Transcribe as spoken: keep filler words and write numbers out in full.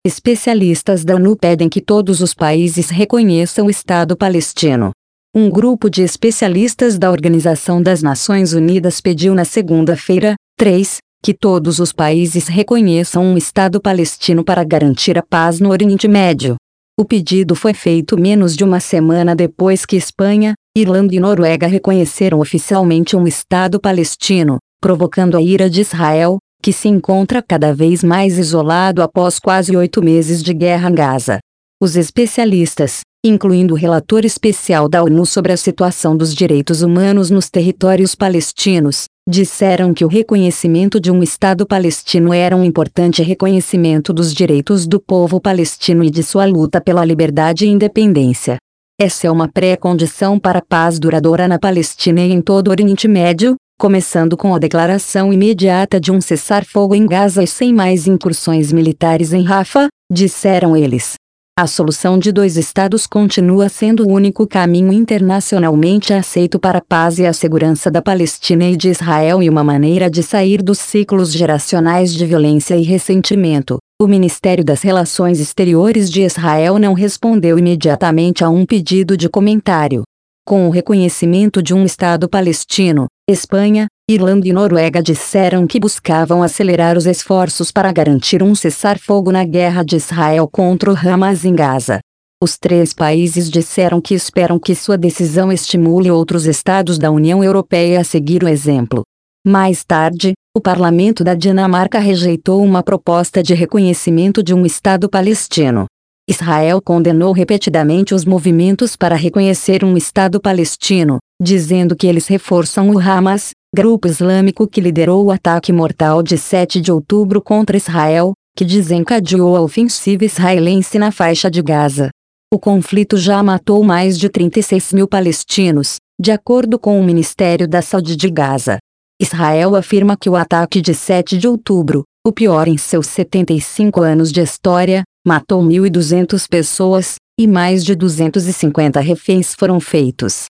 Especialistas da ONU pedem que todos os países reconheçam o Estado palestino. Um grupo de especialistas da Organização das Nações Unidas pediu na segunda-feira, três, que todos os países reconheçam um Estado palestino para garantir a paz no Oriente Médio. O pedido foi feito menos de uma semana depois que Espanha, Irlanda e Noruega reconheceram oficialmente um Estado palestino, provocando a ira de Israel, que se encontra cada vez mais isolado após quase oito meses de guerra em Gaza. Os especialistas, incluindo o relator especial da ONU sobre a situação dos direitos humanos nos territórios palestinos, disseram que o reconhecimento de um Estado palestino era um importante reconhecimento dos direitos do povo palestino e de sua luta pela liberdade e independência. Essa é uma pré-condição para a paz duradoura na Palestina e em todo o Oriente Médio, começando com a declaração imediata de um cessar-fogo em Gaza e sem mais incursões militares em Rafah, disseram eles. A solução de dois estados continua sendo o único caminho internacionalmente aceito para a paz e a segurança da Palestina e de Israel e uma maneira de sair dos ciclos geracionais de violência e ressentimento. O Ministério das Relações Exteriores de Israel não respondeu imediatamente a um pedido de comentário. Com o reconhecimento de um Estado palestino, Espanha, Irlanda e Noruega disseram que buscavam acelerar os esforços para garantir um cessar-fogo na guerra de Israel contra o Hamas em Gaza. Os três países disseram que esperam que sua decisão estimule outros estados da União Europeia a seguir o exemplo. Mais tarde, o parlamento da Dinamarca rejeitou uma proposta de reconhecimento de um Estado palestino. Israel condenou repetidamente os movimentos para reconhecer um Estado palestino, dizendo que eles reforçam o Hamas, grupo islâmico que liderou o ataque mortal de sete de outubro contra Israel, que desencadeou a ofensiva israelense na faixa de Gaza. O conflito já matou mais de trinta e seis mil palestinos, de acordo com o Ministério da Saúde de Gaza. Israel afirma que o ataque de sete de outubro, o pior em seus setenta e cinco anos de história, matou mil e duzentas pessoas, e mais de duzentos e cinquenta reféns foram feitos.